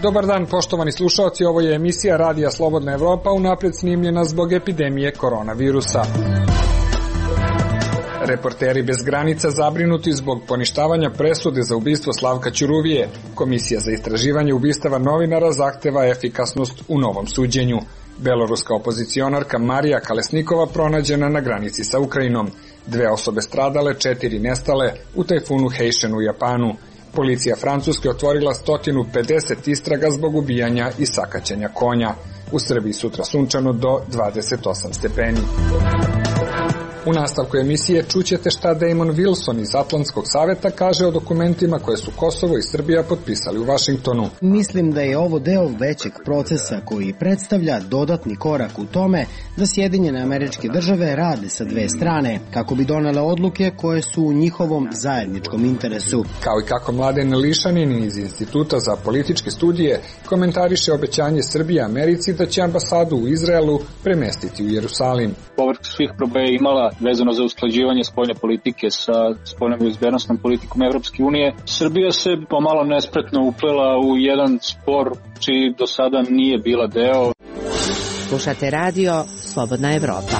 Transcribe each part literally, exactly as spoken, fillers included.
Dobar dan, poštovani slušaoci, ovo je emisija Radija Slobodna Evropa, unapred snimljena zbog epidemije koronavirusa. Reporteri bez granica zabrinuti zbog poništavanja presude za ubistvo Slavka Ćuruvije. Komisija za istraživanje ubistava novinara zahteva efikasnost u novom suđenju. Beloruska opozicionarka Marija Kalesnikova pronađena na granici sa Ukrajinom. Dve osobe stradale, četiri nestale u tajfunu Heishen u Japanu. Policija Francuske otvorila sto pedeset istraga zbog ubijanja i sakaćenja konja. U Srbiji sutra sunčano do dvadeset osam stepeni. U nastavku emisije čućete šta Damon Wilson iz Atlantskog saveta kaže o dokumentima koje su Kosovo i Srbija potpisali u Vašingtonu. Mislim da je ovo deo većeg procesa koji predstavlja dodatni korak u tome da Sjedinjene Američke Države rade sa dve strane kako bi donele odluke koje su u njihovom zajedničkom interesu. Kao i kako Mladen Lišanin iz Instituta za političke studije komentariše obećanje Srbije Americi da će ambasadu u Izraelu premestiti u Jerusalim. Povrh svih problema imala vezano za usklađivanje spoljne politike sa spoljnom i bezbednosnom politikom Evropske unije. Srbija se pomalo nespretno uplela u jedan spor čiji do sada nije bila deo. Slušate radio Slobodna Evropa.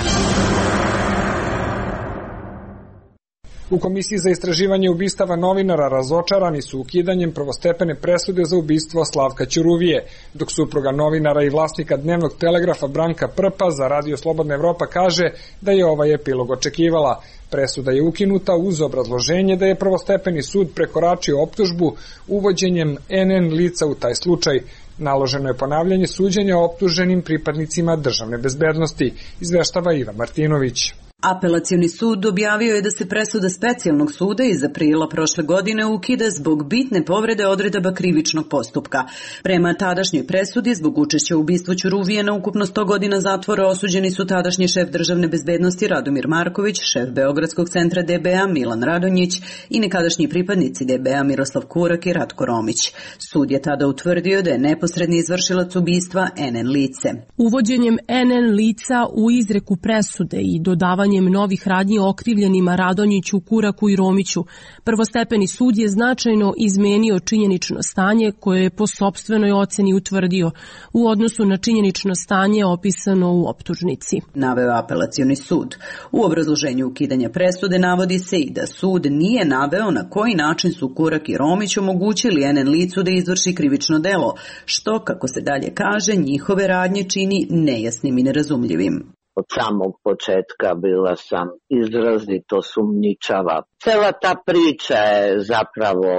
U Komisiji za istraživanje ubistava novinara razočarani su ukidanjem prvostepene presude za ubistvo Slavka Ćuruvije, dok supruga novinara i vlasnika Dnevnog telegrafa Branka Prpa za Radio Slobodna Evropa kaže da je ovaj epilog očekivala. Presuda je ukinuta uz obrazloženje da je prvostepeni sud prekoračio optužbu uvođenjem en en lica u taj slučaj. Naloženo je ponavljanje suđenja optuženim pripadnicima državne bezbednosti, izveštava Ivan Martinović. Apelacioni sud objavio je da se presuda specijalnog suda iz aprila prošle godine ukida zbog bitne povrede odredaba krivičnog postupka. Prema tadašnjoj presudi, zbog učešća u ubistvu Ćuruvije na ukupno sto godina zatvora osuđeni su tadašnji šef državne bezbednosti Radomir Marković, šef Beogradskog centra de be a Milan Radonjić i nekadašnji pripadnici de be a Miroslav Kurak i Ratko Romić. Sud je tada utvrdio da je neposredni izvršilac ubistva en en lice. Uvođenjem en en lica u izreku presude i dodavanjem novih radnji okrivljenima Radonjiću, Kuraku i Romiću, prvostepeni sud je značajno izmenio činjenično stanje koje je po sopstvenoj oceni utvrdio u odnosu na činjenično stanje opisano u optužnici. Naveo apelacioni sud. U obrazloženju ukidanja presude navodi se i da sud nije naveo na koji način su Kurak i Romić omogućili en en licu da izvrši krivično delo, što, kako se dalje kaže, njihove radnje čini nejasnim i nerazumljivim. Od samog početka bila sam izrazito sumnjičava. Cela ta priča je zapravo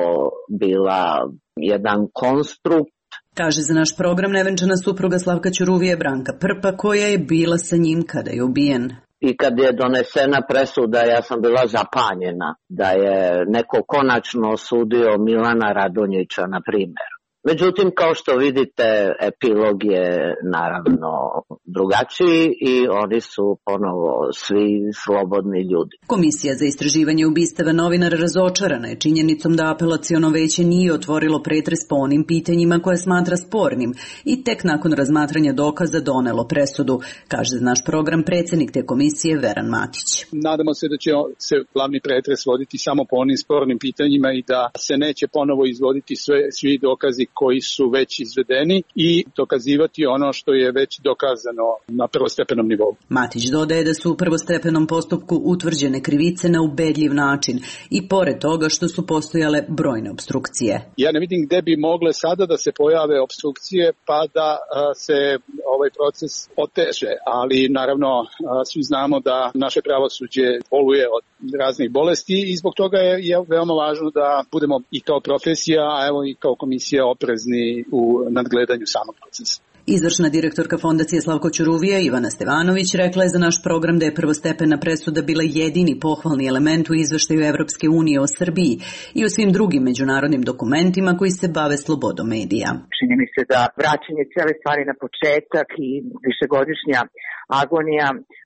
bila jedan konstrukt. Kaže za naš program nevenčana supruga Slavka Ćuruvije Branka Prpa, koja je bila sa njim kada je ubijen. I kad je donesena presuda, ja sam bila zapanjena da je neko konačno osudio Milana Radonjića, na primjer. Međutim, kao što vidite, epilog je naravno drugačiji i oni su ponovo svi slobodni ljudi. Komisija za istraživanje ubistava novinara razočarana je činjenicom da apelaciono veće nije otvorilo pretres po onim pitanjima koje smatra spornim i tek nakon razmatranja dokaza donelo presudu, kaže za naš program predsjednik te komisije Veran Matić. Nadamo se da će se glavni pretres voditi samo po onim spornim pitanjima i da se neće ponovo izvoditi sve, svi dokazi koji su već izvedeni i dokazivati ono što je već dokazano na prvostepenom nivou. Matić dodaje da su u prvostepenom postupku utvrđene krivice na ubedljiv način i pored toga što su postojale brojne opstrukcije. Ja ne vidim gde bi mogle sada da se pojave opstrukcije pa da a, se ovaj proces oteže, ali naravno a, svi znamo da naše pravosuđe boluje od raznih bolesti i zbog toga je, je veoma važno da budemo i kao profesija, a evo i kao komisija oprezni u nadgledanju samog procesa. Izvršna direktorka Fondacije Slavko Ćuruvije Ivana Stevanović rekla je za naš program da je prvostepena presuda bila jedini pohvalni element u izveštaju Evropske unije o Srbiji i o svim drugim međunarodnim dokumentima koji se bave slobodom medija. Čini mi se da vraćanje cijele stvari na početak i višegodišnja agonija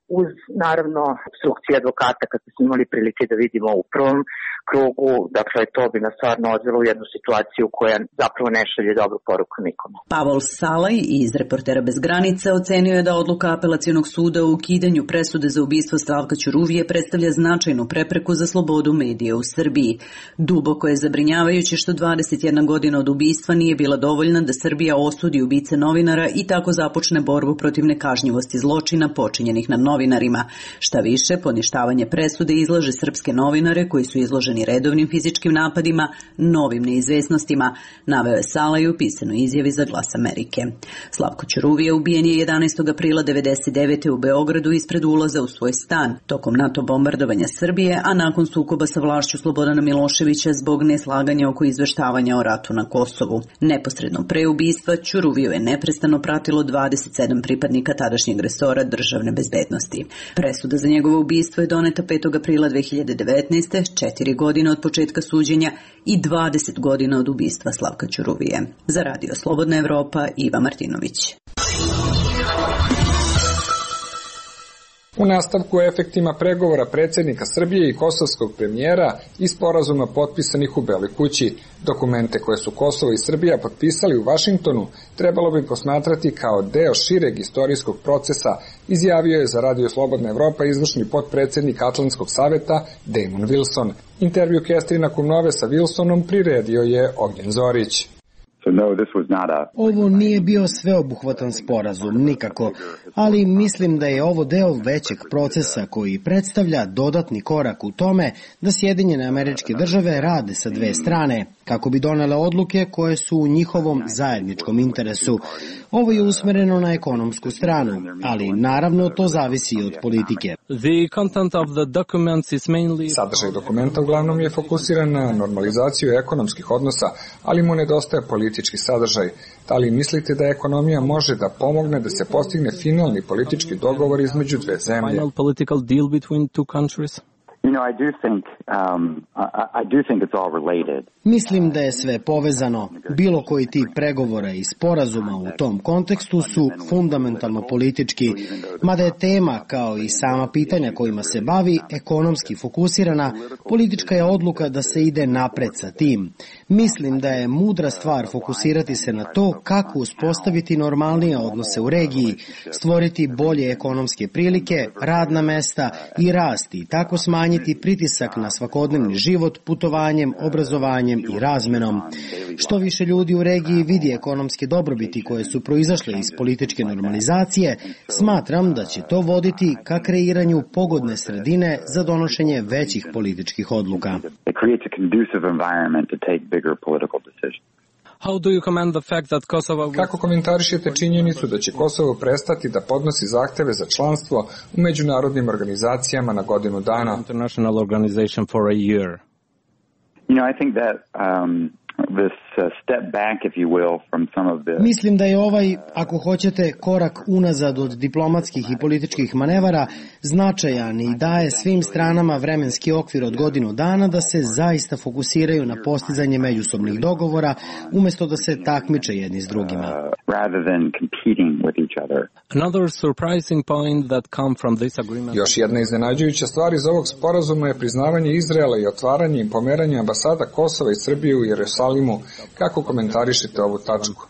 uz naravno obstrukcije advokata kad smo imali prilike da vidimo u prvom krugu, dakle to bi nas stvarno odvelo u jednu situaciju koja zapravo ne šalje dobru poruku nikome. Pavol Salaj iz Reportera bez granica ocenio je da odluka Apelacionog suda o ukidanju presude za ubistvo Slavka Ćuruvije predstavlja značajnu prepreku za slobodu medija u Srbiji. Duboko je zabrinjavajuće što dvadeset jedna godina od ubistva nije bila dovoljna da Srbija osudi ubice novinara i tako započne borbu protiv nekažnjivosti zločina počinjenih nad novinarima. Šta više, poništavanje presude izlaže srpske novinare koji su izloženi redovnim fizičkim napadima, novim neizvesnostima, naveo je Salaj u pisanoj izjavi za Glas Amerike. Slavko Ćuruvije ubijen je jedanaestog aprila devedeset devete u Beogradu ispred ulaza u svoj stan tokom NATO bombardovanja Srbije, a nakon sukoba sa vlašću Slobodana Miloševića zbog neslaganja oko izveštavanja o ratu na Kosovu. Neposredno pre ubistva Ćuruviju je neprestano pratilo dvadeset sedam pripadnika tadašnjeg resora državne bezbednosti. Presuda za njegovo ubistvo je doneta petog aprila dve hiljade devetnaeste, četiri godine od početka suđenja i dvadeset godina od ubistva Slavka Ćuruvije. Za Radio Slobodna Evropa, Iva Martinović. U nastavku o efektima pregovora predsjednika Srbije i kosovskog premijera i sporazuma potpisanih u Beloj kući. Dokumente koje su Kosovo i Srbija potpisali u Vašingtonu trebalo bi posmatrati kao deo šireg istorijskog procesa, izjavio je za Radio Slobodna Evropa izvršni potpredsjednik Atlantskog saveta Damon Wilson. Intervju Kestrina Kumnove sa Wilsonom priredio je Ognjen Zorić. Ovo nije bio sveobuhvatan sporazum, nikako, ali mislim da je ovo deo većeg procesa koji predstavlja dodatni korak u tome da Sjedinjene Američke Države rade sa dve strane, kako bi donele odluke koje su u njihovom zajedničkom interesu. Ovo je usmereno na ekonomsku stranu, ali naravno to zavisi i od politike. Sadržaj dokumenta uglavnom je fokusiran na normalizaciju ekonomskih odnosa, ali mu nedostaje politički sadržaj. Da li mislite da ekonomija može da pomogne da se postigne finalni politički dogovor između dve zemlje? Mislim da je sve povezano. Bilo koji tip pregovora i sporazuma u tom kontekstu su fundamentalno politički, mada je tema, kao i sama pitanja kojima se bavi, ekonomski fokusirana, politička je odluka da se ide napred sa tim. Mislim da je mudra stvar fokusirati se na to kako uspostaviti normalnije odnose u regiji, stvoriti bolje ekonomske prilike, radna mesta i rasti, tako smanjiti pritisak na svakodnevni život putovanjem, obrazovanjem i razmenom. Što više ljudi u regiji vidi ekonomske dobrobiti koje su proizašle iz političke normalizacije, smatram da će to voditi ka kreiranju pogodne sredine za donošenje većih političkih odluka. Kako komentarišete činjenicu da će Kosovo prestati da podnosi zahteve za članstvo u međunarodnim organizacijama na godinu dana? Mislim da je ovaj, ako hoćete, korak unazad od diplomatskih i političkih manevara značajan i daje svim stranama vremenski okvir od godinu dana da se zaista fokusiraju na postizanje međusobnih dogovora umjesto da se takmiče jedni s drugima. Još jedna iznenađujuća stvar iz ovog sporazuma je priznavanje Izraela i otvaranje i pomeranje ambasada Kosova i Srbije u Jerusalimu. Kako komentarišete ovu tačku?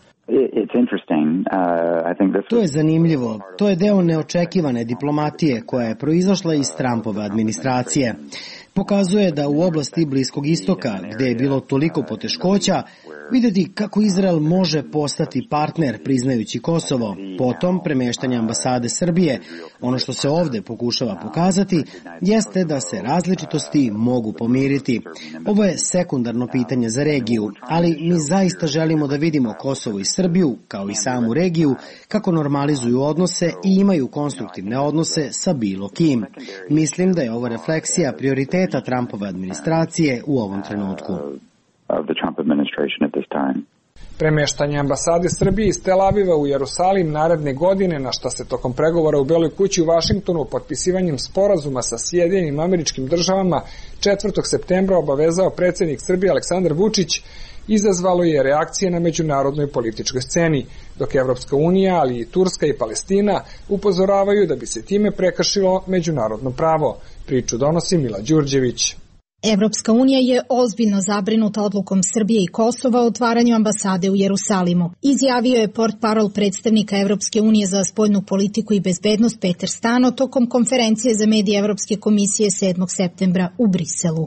To je zanimljivo. To je deo neočekivane diplomatije koja je proizašla iz Trumpove administracije. Pokazuje da u oblasti Bliskog istoka, gde je bilo toliko poteškoća, vidjeti kako Izrael može postati partner priznajući Kosovo, potom premeštanje ambasade Srbije. Ono što se ovde pokušava pokazati jeste da se različitosti mogu pomiriti. Ovo je sekundarno pitanje za regiju, ali mi zaista želimo da vidimo Kosovo i Srbiju, kao i samu regiju, kako normalizuju odnose i imaju konstruktivne odnose sa bilo kim. Mislim da je ovo refleksija prioriteta Trumpove administracije u ovom trenutku. Premeštanje ambasade Srbije iz Tel Aviva u Jerusalim naredne godine, na šta se tokom pregovora u Beloj kući u Vašingtonu potpisivanjem sporazuma sa Sjedinjenim Američkim Državama četvrtog septembra obavezao predsjednik Srbije Aleksandar Vučić, izazvalo je reakcije na međunarodnoj političkoj sceni, dok Evropska unija, ali i Turska i Palestina upozoravaju da bi se time prekršilo međunarodno pravo. Priču donosi Mila Đurđević. Evropska unija je ozbiljno zabrinuta odlukom Srbije i Kosova o otvaranju ambasade u Jerusalimu. Izjavio je portparol predstavnika Evropske unije za spoljnu politiku i bezbednost Peter Stano tokom konferencije za medije Evropske komisije sedmog septembra u Briselu.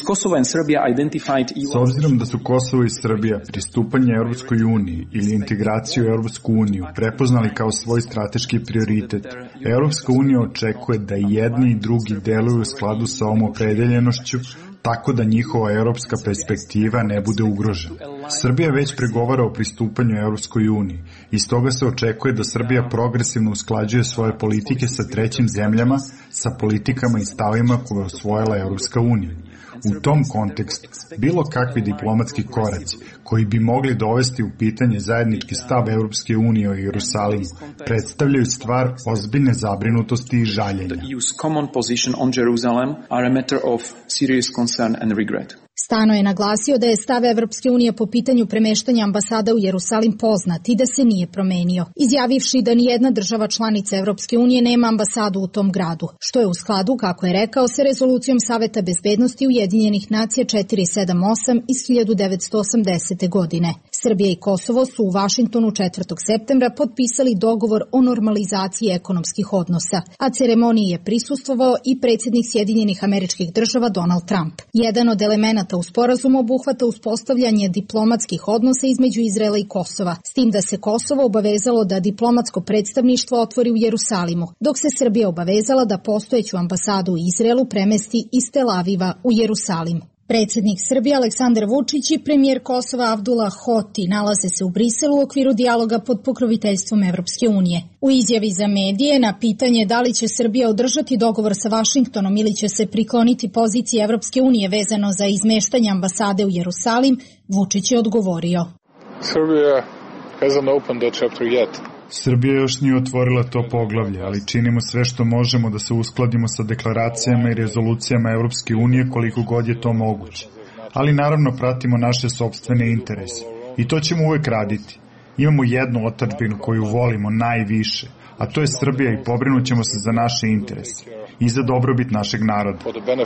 S obzirom da su Kosovo i Srbija pristupanje Evropskoj uniji ili integraciju u Evropsku uniju prepoznali kao svoj strateški prioritet, Evropska unija očekuje da jedni i drugi deluju u skladu sa ovom opredeljenošću, tako da njihova evropska perspektiva ne bude ugrožena. Srbija već pregovara o pristupanju Evropskoj uniji i stoga se očekuje da Srbija progresivno usklađuje svoje politike sa trećim zemljama sa politikama i stavima koje je osvojila Evropska unija. U tom kontekstu, bilo kakvi diplomatski koraci koji bi mogli dovesti u pitanje zajednički stav Evropske unije o Jerusalimu predstavljaju stvar ozbiljne zabrinutosti i žaljenja. Stano je naglasio da je stav Evropske unije po pitanju premeštanja ambasada u Jerusalim poznat i da se nije promenio, izjavivši da nijedna država članica Evropske unije nema ambasadu u tom gradu, što je u skladu, kako je rekao, sa rezolucijom Saveta bezbednosti Ujedinjenih nacija četiri sedam osam iz hiljadu devetsto osamdesete. godine. Srbija i Kosovo su u Vašingtonu četvrtog septembra potpisali dogovor o normalizaciji ekonomskih odnosa, a ceremoniji je prisustvovao i predsjednik Sjedinjenih Američkih Država Donald Trump. Jedan od elemenata u sporazumu obuhvata uspostavljanje diplomatskih odnosa između Izraela i Kosova, s tim da se Kosovo obavezalo da diplomatsko predstavništvo otvori u Jerusalimu, dok se Srbija obavezala da postojeću ambasadu u Izraelu premesti iz Tel Aviva u Jerusalim. Predsjednik Srbije Aleksandar Vučić i premijer Kosova Abdullah Hoti nalaze se u Briselu u okviru dijaloga pod pokroviteljstvom Evropske unije. U izjavi za medije na pitanje da li će Srbija održati dogovor sa Vašingtonom ili će se prikloniti poziciji Evropske unije vezano za izmeštanje ambasade u Jerusalim, Vučić je odgovorio. Srbija hasn't opened that chapter yet. Srbija još nije otvorila to poglavlje, ali činimo sve što možemo da se uskladimo sa deklaracijama i rezolucijama Evropske unije koliko god je to moguće. Ali naravno pratimo naše sopstvene interese. I to ćemo uvek raditi. Imamo jednu otadžbinu koju volimo najviše, a to je Srbija i pobrinut ćemo se za naše interese i za dobrobit našeg naroda.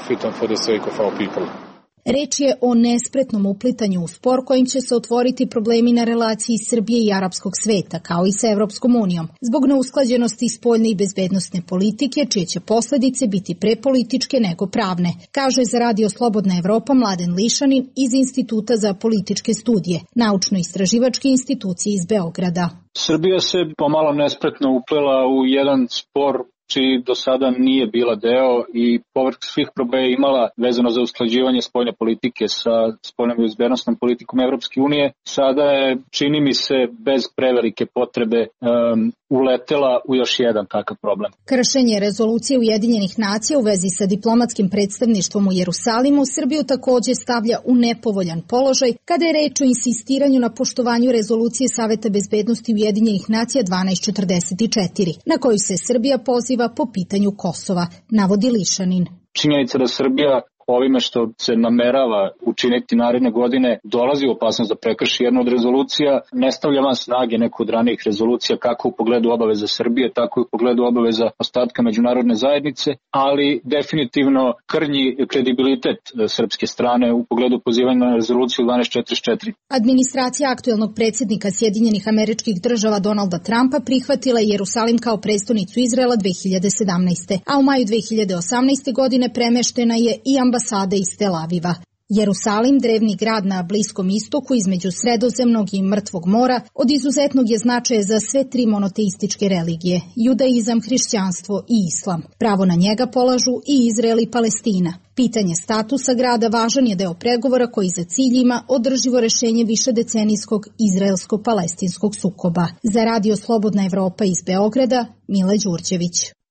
Reč je o nespretnom uplitanju u spor kojim će se otvoriti problemi na relaciji Srbije i arapskog sveta, kao i sa Evropskom unijom, zbog neusklađenosti spoljne i bezbednosne politike, čije će posledice biti pre političke nego pravne, kaže za Radio Slobodna Evropa Mladen Lišanin iz Instituta za političke studije, naučno-istraživačke institucije iz Beograda. Srbija se pomalo nespretno uplela u jedan spor čiji do sada nije bila deo i povrh svih problema je imala vezano za usklađivanje spoljne politike sa spoljnom i bezbednosnom politikom Evropske unije. Sada je, čini mi se, bez prevelike potrebe um, uletela u još jedan takav problem. Kršenje rezolucije Ujedinjenih nacija u vezi sa diplomatskim predstavništvom u Jerusalimu Srbiju takođe stavlja u nepovoljan položaj kada je reč o insistiranju na poštovanju rezolucije Saveta bezbednosti Ujedinjenih nacija dvanaest četrdeset četiri, na koju se Srbija poziva po pitanju Kosova, navodi Lišanin. Činjenica da Srbija ovime što se namerava učiniti naredne godine dolazi u opasnost da prekrši jednu od rezolucija, ne stavlja van snage neku od ranijih rezolucija kako u pogledu obaveza Srbije, tako i u pogledu obaveza ostatka međunarodne zajednice, ali definitivno krnji kredibilitet srpske strane u pogledu pozivanja na rezoluciju dvanaest četrdeset četiri. Administracija aktuelnog predsjednika Sjedinjenih Američkih Država Donalda Trumpa prihvatila je Jerusalim kao prestonicu Izraela dve hiljade sedamnaeste. a u maju dve hiljade osamnaeste. godine premeštena je i ambasada iz Tel Aviva. Jerusalim, drevni grad na Bliskom istoku između Sredozemnog i Mrtvog mora, od izuzetnog je značaja za sve tri monoteističke religije, judaizam, hrišćanstvo i islam. Pravo na njega polažu i Izrael i Palestina. Pitanje statusa grada važan je deo pregovora koji za cilj ima održivo rešenje višedecenijskog izraelsko-palestinskog sukoba. Za Radio Slobodna Evropa iz Beograda, Mila Đurđević.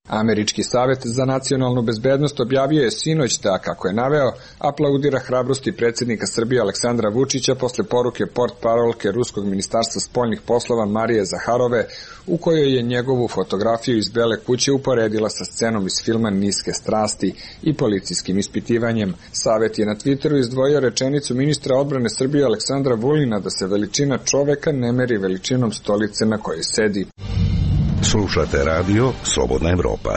Američki savet za nacionalnu bezbednost objavio je sinoć da, kako je naveo, aplaudira hrabrosti predsjednika Srbije Aleksandra Vučića posle poruke portparolke Ruskog ministarstva spoljnih poslova Marije Zaharove, u kojoj je njegovu fotografiju iz Bele kuće uporedila sa scenom iz filma Niske strasti i policijskim ispitivanjem. Savet je na Twitteru izdvojio rečenicu ministra odbrane Srbije Aleksandra Vulina da se veličina čoveka ne meri veličinom stolice na kojoj sedi. Slušate radio Slobodna Evropa.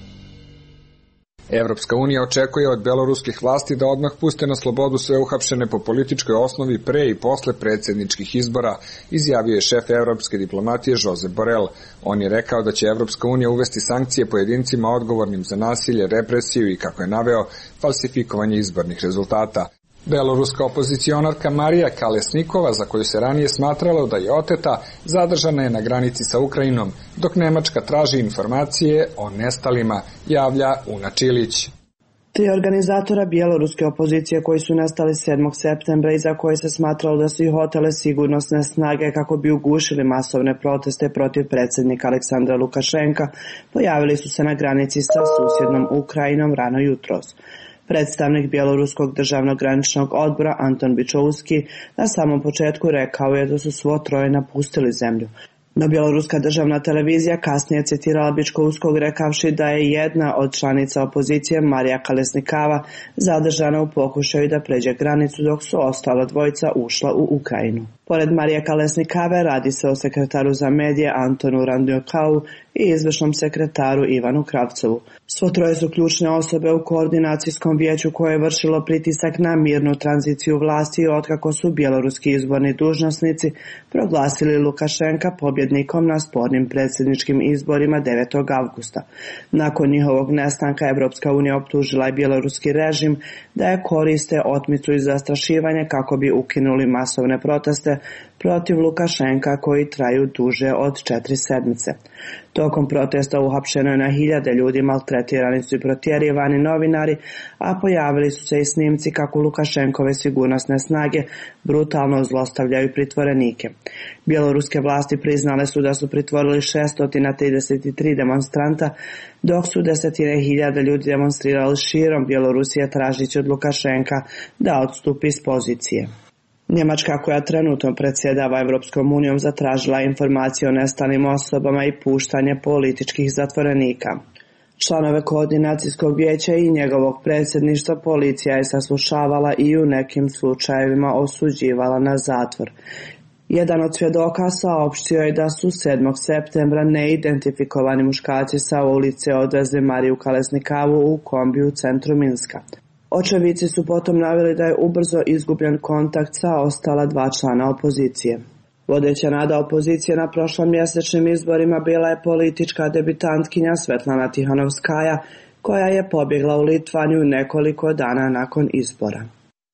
Evropska unija očekuje od beloruskih vlasti da odmah puste na slobodu sve uhapšene po političkoj osnovi pre i posle predsjedničkih izbora, izjavio je šef evropske diplomatije Josep Borrell. On je rekao da će Evropska unija uvesti sankcije pojedincima odgovornim za nasilje, represiju i, kako je naveo, falsifikovanje izbornih rezultata. Beloruska opozicionarka Marija Kalesnikova, za koju se ranije smatralo da je oteta, zadržana je na granici sa Ukrajinom, dok Nemačka traži informacije o nestalima, javlja Una Čilić. Tri organizatora bjeloruske opozicije koji su nestali sedmog septembra i za koje se smatralo da su ih otele sigurnosne snage kako bi ugušili masovne proteste protiv predsjednika Aleksandra Lukašenka, pojavili su se na granici sa susjednom Ukrajinom rano jutros. Predstavnik Bjeloruskog državnog graničnog odbora Anton Bičovski na samom početku rekao je da su svo troje napustili zemlju. No bjeloruska državna televizija kasnije citirala Bičkovskog rekavši da je jedna od članica opozicije, Marija Kalesnikava, zadržana u pokušaju da pređe granicu dok su ostala dvojica ušla u Ukrajinu. Pored Marije Kalesnikave radi se o sekretaru za medije Antonu Randnjokau i izvršnom sekretaru Ivanu Kravcovu. Svo troje su ključne osobe u koordinacijskom vijeću koje je vršilo pritisak na mirnu tranziciju vlasti otkako su bjeloruski izborni dužnosnici proglasili Lukašenka pobjednikom na spornim predsjedničkim izborima devetog avgusta. Nakon njihovog nestanka Evropska unija optužila je bjeloruski režim da je koriste otmicu i zastrašivanje kako bi ukinuli masovne proteste protiv Lukašenka koji traju duže od četiri sedmice. Tokom protesta uhapšeno je na hiljade ljudi, maltretirani su i protjerivani novinari, a pojavili su se i snimci kako Lukašenkove sigurnosne snage brutalno zlostavljaju pritvorenike. Bjeloruske vlasti priznale su da su pritvorili šesto trideset tri demonstranta, dok su desetine hiljada ljudi demonstrirali širom Bjelorusije tražići od Lukašenka da odstupi s pozicije. Njemačka, koja trenutno predsjedava Evropskom unijom, zatražila informacije o nestalim osobama i puštanje političkih zatvorenika. Članove koordinacijskog vijeća i njegovog predsjedništva policija je saslušavala i u nekim slučajevima osuđivala na zatvor. Jedan od svjedoka saopštio je da su sedmog septembra neidentifikovani muškarci sa ulice odvezli Mariju Kalesnikavu u kombi u centru Minska. Očevici su potom naveli da je ubrzo izgubljen kontakt sa ostala dva člana opozicije. Vodeća nada opozicije na prošlom mjesečnim izborima bila je politička debitantkinja Svetlana Tihanovskaja, koja je pobjegla u Litvaniju nekoliko dana nakon izbora.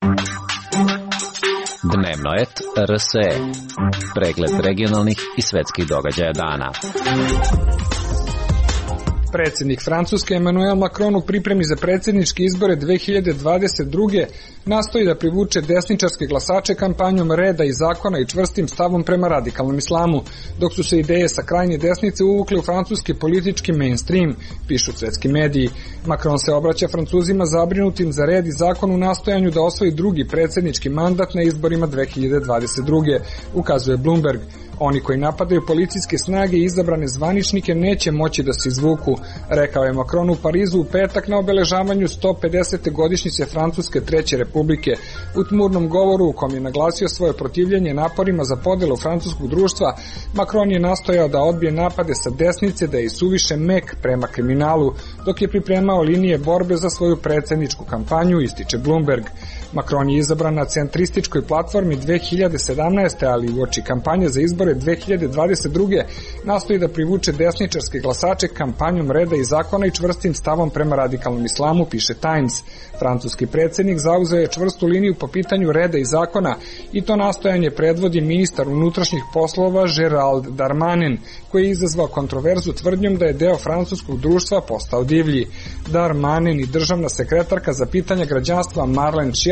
Dnevnoet R S E. Pregled regionalnih i svetskih događaja dana. Predsjednik Francuske Emmanuel Macron u pripremi za predsjedničke izbore dve hiljade dvadeset druge nastoji da privuče desničarske glasače kampanjom reda i zakona i čvrstim stavom prema radikalnom islamu, dok su se ideje sa krajnje desnice uvukle u francuski politički mainstream, pišu svetski mediji. Macron se obraća Francuzima zabrinutim za red i zakon u nastojanju da osvoji drugi predsjednički mandat na izborima dve hiljade dvadeset druge, ukazuje Bloomberg. Oni koji napadaju policijske snage i izabrane zvaničnike neće moći da se izvuku, rekao je Macron u Parizu u petak na obeležavanju sto pedesete godišnjice Francuske treće republike. U tmurnom govoru u kom je naglasio svoje protivljenje naporima za podelu francuskog društva, Macron je nastojao da odbije napade sa desnice da je suviše mek prema kriminalu, dok je pripremao linije borbe za svoju predsjedničku kampanju, ističe Bloomberg. Macron je izabran na centrističkoj platformi dve hiljade sedamnaeste. ali uoči kampanje za izbore dve hiljade dvadeset druge nastoji da privuče desničarske glasače kampanjom reda i zakona i čvrstim stavom prema radikalnom islamu, piše Times. Francuski predsjednik zauzeo je čvrstu liniju po pitanju reda i zakona i to nastojanje predvodi ministar unutrašnjih poslova Gerald Darmanin, koji je izazvao kontroverzu tvrdnjom da je deo francuskog društva postao divlji. Darmanin i državna sekretarka za pitanja građanstva Marlene Schiappa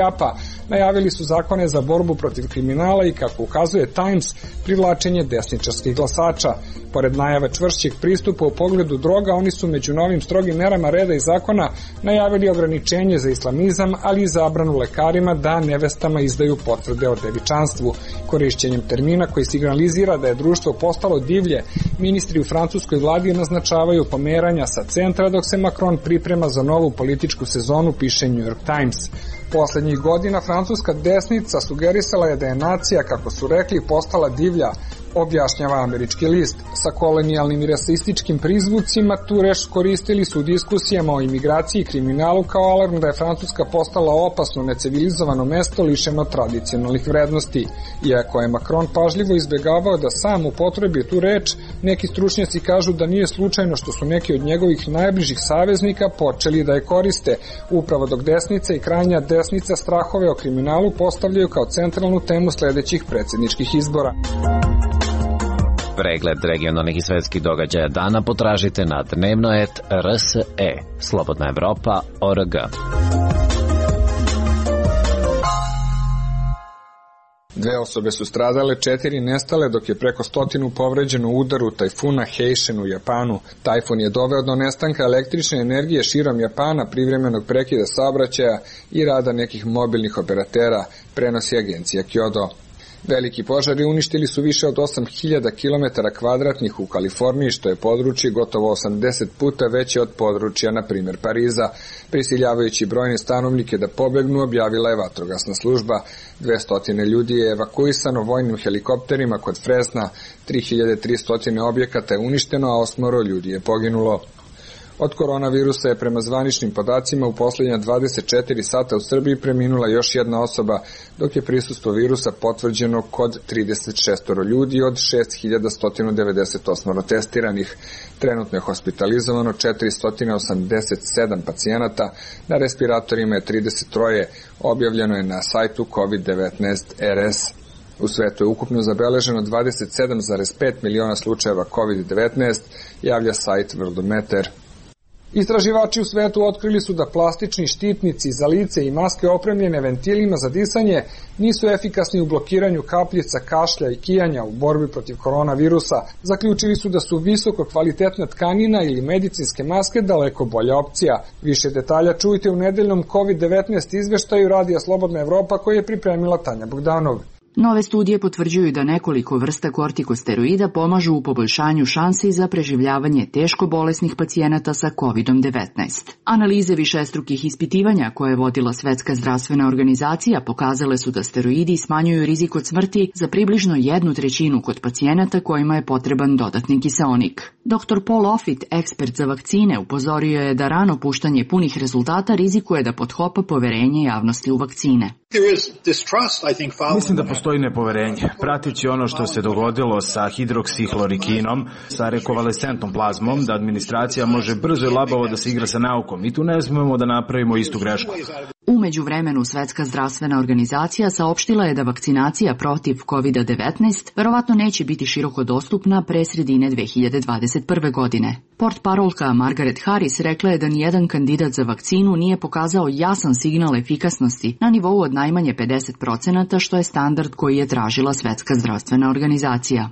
kapa, najavili su zakone za borbu protiv kriminala i, kako ukazuje Times, privlačenje desničarskih glasača. Pored najave čvršćeg pristupa u pogledu droga, oni su među novim strogim merama reda i zakona najavili ograničenje za islamizam, ali i zabranu lekarima da nevestama izdaju potvrde o devičanstvu. Korišćenjem termina koji signalizira da je društvo postalo divlje, ministri u francuskoj vladi naznačavaju pomeranja sa centra, dok se Macron priprema za novu političku sezonu, piše New York Times. Poslednjih godina francuska desnica sugerisala je da je nacija, kako su rekli, postala divlja, objašnjava američki list. Sa kolonijalnim i rasističkim prizvucima tu reč koristili su u diskusijama o imigraciji i kriminalu kao alarm da je Francuska postala opasno, necivilizovano mesto lišeno tradicionalnih vrednosti. Iako je Macron pažljivo izbegavao da sam upotrebi tu reč, neki stručnjaci kažu da nije slučajno što su neki od njegovih najbližih saveznika počeli da je koriste, upravo dok desnica i krajnja desnica strahove o kriminalu postavljaju kao centralnu temu sledećih predsjedničkih izbora. Pregled regionalnih i svetskih događaja dana potražite na dnevnoet R S E, Slobodna Evropa, O R G. Dve osobe su stradale, četiri nestale, dok je preko stotinu povređeno u udaru tajfuna Heishen u Japanu. Tajfun je doveo do nestanka električne energije širom Japana, privremenog prekida saobraćaja i rada nekih mobilnih operatera, prenosi agencija Kyodo. Veliki požari uništili su više od osam hiljada kilometara kvadratnih u Kaliforniji, što je područje gotovo osamdeset puta veće od područja, na primjer, Pariza. Prisiljavajući brojne stanovnike da pobegnu, objavila je vatrogasna služba. dvesta ljudi je evakuisano vojnim helikopterima kod Fresna, tri hiljade tristo objekata je uništeno, a osmoro ljudi je poginulo. Od koronavirusa je prema zvaničnim podacima u poslednja dvadeset četiri sata u Srbiji preminula još jedna osoba, dok je prisustvo virusa potvrđeno kod trideset šest ljudi od šest hiljada sto devedeset osam testiranih. Trenutno je hospitalizovano četiristo osamdeset sedam pacijenata, na respiratorima je trideset tri, objavljeno je na sajtu COVID devetnaest R S. U svetu je ukupno zabeleženo dvadeset sedam zarez pet miliona slučajeva COVID devetnaest, javlja sajt Worldometer. Istraživači u svetu otkrili su da plastični štitnici za lice i maske opremljene ventilima za disanje nisu efikasni u blokiranju kapljica, kašlja i kijanja u borbi protiv koronavirusa. Zaključili su da su visoko kvalitetna tkanina ili medicinske maske daleko bolja opcija. Više detalja čujte u nedeljnom COVID devetnaest izveštaju Radija Slobodna Evropa koji je pripremila Tanja Bogdanov. Nove studije potvrđuju da nekoliko vrsta kortikosteroida pomažu u poboljšanju šansi za preživljavanje teško bolesnih pacijenata sa COVID devetnaest. Analize višestrukih ispitivanja koje je vodila Svetska zdravstvena organizacija pokazale su da steroidi smanjuju rizik od smrti za približno jednu trećinu kod pacijenata kojima je potreban dodatni kiseonik. doktor Paul Offit, ekspert za vakcine, upozorio je da rano puštanje punih rezultata rizikuje da pothopa poverenje javnosti u vakcine. Mislim da postoji nepoverenje. Pratići ono što se dogodilo sa hidroksihlorikinom, sa rekovalescentnom plazmom, da administracija može brzo i labavo da se igra sa naukom i tu ne smemo da napravimo istu grešku. U međuvremenu Svetska zdravstvena organizacija saopštila je da vakcinacija protiv COVID devetnaest verovatno neće biti široko dostupna pre sredine dve hiljade dvadeset prve. godine. Portparolka Margaret Harris rekla je da nijedan kandidat za vakcinu nije pokazao jasan signal efikasnosti na nivou od najmanje pedeset procenata, što je standard koji je tražila Svetska zdravstvena organizacija.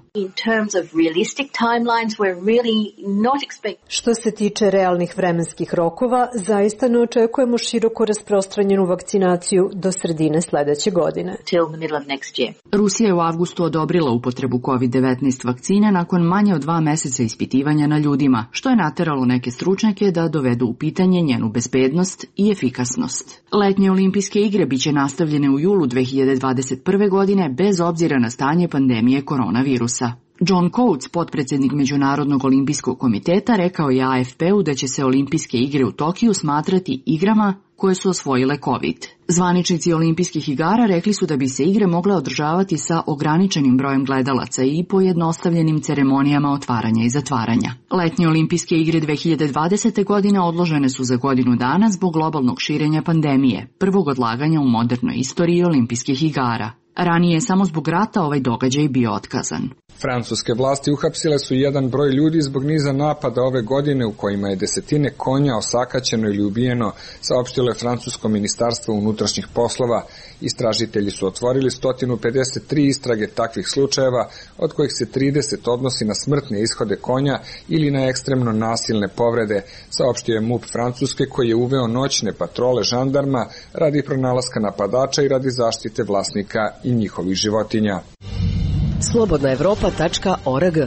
Što se tiče realnih vremenskih rokova, zaista ne očekujemo široko rasprostranjenu vakcinaciju do sredine sledeće godine. Rusija je u avgustu odobrila upotrebu COVID devetnaest vakcine nakon manje od dva meseca ispitivanja na ljudima, što je nateralo neke stručnjake da dovedu u pitanje njenu bezbednost i efikasnost. Letnje olimpijske igre biće nastavljene u julu dve hiljade dvadeset prve. godine bez obzira na stanje pandemije koronavirusa. John Coates, potpredsednik Međunarodnog olimpijskog komiteta, rekao je A F P-u da će se olimpijske igre u Tokiju smatrati igrama koje su osvojile COVID. Zvaničnici olimpijskih igara rekli su da bi se igre mogle održavati sa ograničenim brojem gledalaca i pojednostavljenim ceremonijama otvaranja i zatvaranja. Letnje olimpijske igre dve hiljade dvadesete. godine odložene su za godinu dana zbog globalnog širenja pandemije, prvog odlaganja u modernoj istoriji olimpijskih igara. Ranije je samo zbog rata ovaj događaj bio otkazan. Francuske vlasti uhapsile su jedan broj ljudi zbog niza napada ove godine u kojima je desetine konja osakaćeno ili ubijeno, saopštilo je francusko ministarstvo unutrašnjih poslova. Istražitelji su otvorili sto pedeset tri istrage takvih slučajeva, od kojih se trideset odnosi na smrtne ishode konja ili na ekstremno nasilne povrede, saopštio je MUP Francuske koji je uveo noćne patrole žandarma radi pronalaska napadača i radi zaštite vlasnika i njihovih životinja. slobodna evropa tačka org.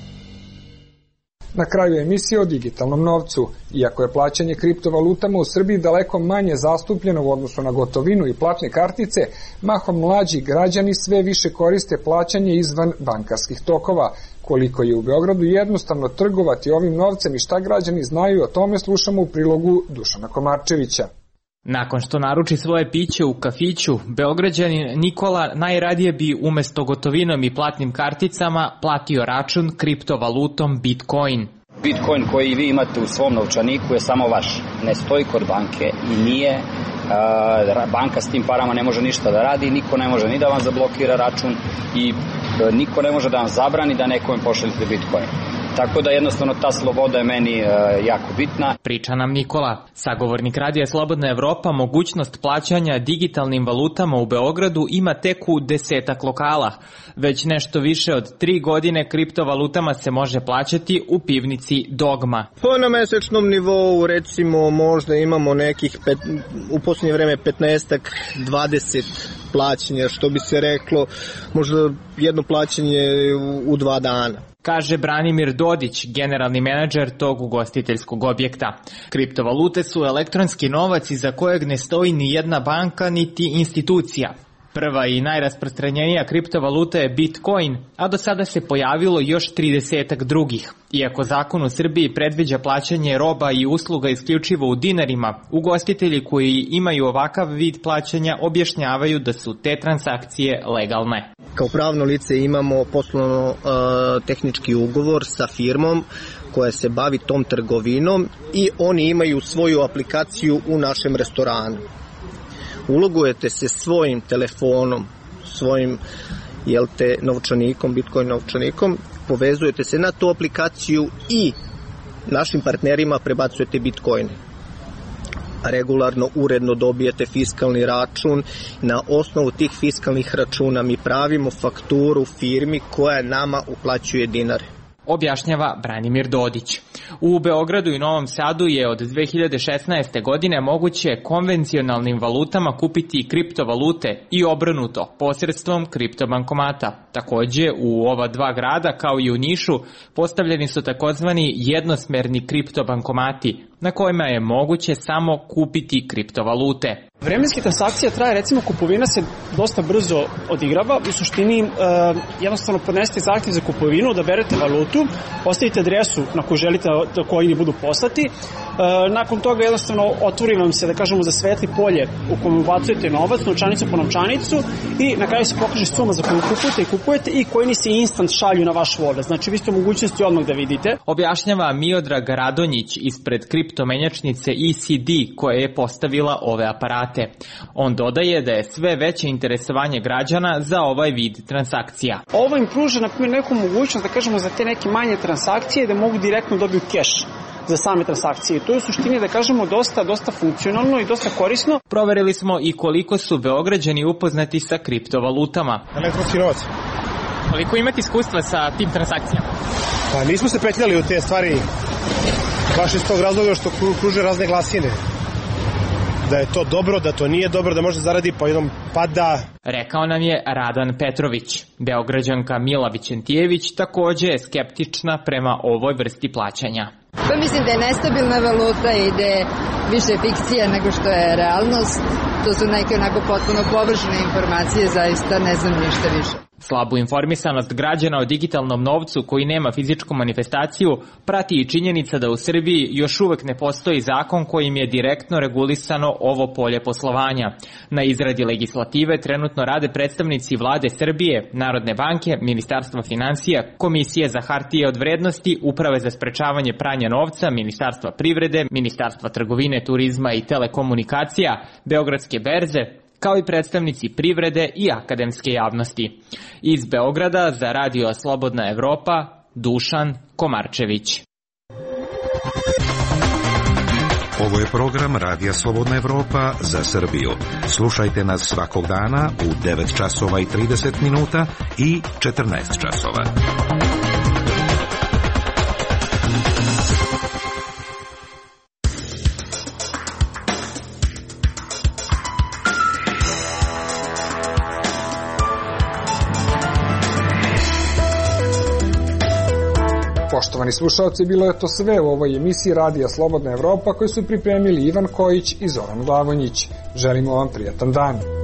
Na kraju emisije o digitalnom novcu. Iako je plaćanje kriptovalutama u Srbiji daleko manje zastupljeno u odnosu na gotovinu i platne kartice, mahom mlađi građani sve više koriste plaćanje izvan bankarskih tokova. Koliko je u Beogradu jednostavno trgovati ovim novcem i šta građani znaju o tome, slušamo u prilogu Dušana Komarčevića. Nakon što naruči svoje piće u kafiću, Beograđanin Nikola najradije bi umesto gotovinom i platnim karticama platio račun kriptovalutom Bitcoin. Bitcoin koji vi imate u svom novčaniku je samo vaš, ne stoji kod banke i nije, banka s tim parama ne može ništa da radi, niko ne može ni da vam zablokira račun i niko ne može da vam zabrani da nekome pošaljete Bitcoin. Tako da jednostavno ta sloboda je meni e, jako bitna. Priča nam Nikola. Sagovornik radija Slobodna Evropa mogućnost plaćanja digitalnim valutama u Beogradu ima tek u desetak lokala. Već nešto više od tri godine kriptovalutama se može plaćati u pivnici Dogma. Po na mesečnom nivou recimo možda imamo nekih pet, u posljednje vreme petnaestak dvadeset plaćanja, što bi se reklo, možda jedno plaćanje u, u dva dana. Kaže Branimir Dodić, generalni menadžer tog ugostiteljskog objekta. Kriptovalute su elektronski novac iza kojeg ne stoji ni jedna banka niti institucija. Prva i najrasprostranjenija kriptovaluta je Bitcoin, a do sada se pojavilo još tridesetak drugih. Iako zakon u Srbiji predviđa plaćanje roba i usluga isključivo u dinarima, ugostitelji koji imaju ovakav vid plaćanja objašnjavaju da su te transakcije legalne. Kao pravno lice imamo poslovno uh, tehnički ugovor sa firmom koja se bavi tom trgovinom i oni imaju svoju aplikaciju u našem restoranu. Ulogujete se svojim telefonom, svojim jel te, novčanikom, Bitcoin novčanikom, povezujete se na tu aplikaciju i našim partnerima prebacujete Bitcoine. Regularno, uredno dobijete fiskalni račun. Na osnovu tih fiskalnih računa mi pravimo fakturu firmi koja nama uplaćuje dinare. Objašnjava Branimir Dodić. U Beogradu i Novom Sadu je od dve hiljade šesnaeste. godine moguće konvencionalnim valutama kupiti kriptovalute i obrnuto posredstvom kriptobankomata. Takođe, u ova dva grada, kao i u Nišu, postavljeni su takozvani jednosmerni kriptobankomati, na kojima je moguće samo kupiti kriptovalute. Vremenske transakcije traje, recimo kupovina se dosta brzo odigrava, u suštini e, jednostavno podnesete zahtjev za kupovinu, odaberete valutu, ostavite adresu na koju želite da coini budu poslati, e, nakon toga jednostavno otvori vam se, da kažemo, za svetli polje u kojem ubacujete novac, novčanicu po novčanicu i na kraju se pokaže suma za koju kupujete i kupujete i coini se instant šalju na vaš wallet, znači vi ste u mogućnosti odmah da vidite. Objašnjava Miodrag Radonjić ispred kriptomenjačnice E C D koja je postavila ove aparate. On dodaje da je sve veće interesovanje građana za ovaj vid transakcija. Ovo im pruža, na primjer, neku mogućnost, da kažemo, za te neke manje transakcije da mogu direktno dobiju keš za same transakcije. To je u suštini, da kažemo, dosta, dosta funkcionalno i dosta korisno. Proverili smo i koliko su Beograđani upoznati sa kriptovalutama. Elektronski novac. Koliko imate iskustva sa tim transakcijama? Pa nismo se petljali u te stvari baš iz tog razloga što kruže razne glasine. Da je to dobro, da to nije dobro, da može zaradi pa jednom pada. Rekao nam je Radan Petrović. Beograđanka Mila Vićentijević takođe je skeptična prema ovoj vrsti plaćanja. Pa mislim da je nestabilna valuta i da je više fikcija nego što je realnost. To su neke onako potpuno površne informacije, zaista ne znam ništa više. Slabu informisanost građana o digitalnom novcu koji nema fizičku manifestaciju prati i činjenica da u Srbiji još uvek ne postoji zakon kojim je direktno regulisano ovo polje poslovanja. Na izradi legislative trenutno rade predstavnici Vlade Srbije, Narodne banke, Ministarstva finansija, Komisije za hartije od vrednosti, Uprave za sprečavanje pranja novca, Ministarstva privrede, Ministarstva trgovine, turizma i telekomunikacija, Beogradske berze, kao i predstavnici privrede i akademske javnosti. Iz Beograda za Radio Slobodna Evropa, Dušan Komarčević. Ovo je program Radija Slobodna Evropa za Srbiju. Slušajte nas svakog dana u devet časova i trideset minuta i četrnaest časova. Poštovani slušalci, bilo je to sve u ovoj emisiji Radija Slobodna Evropa koju su pripremili Ivan Kojić i Zoran Glavonjić. Želimo vam prijatan dan.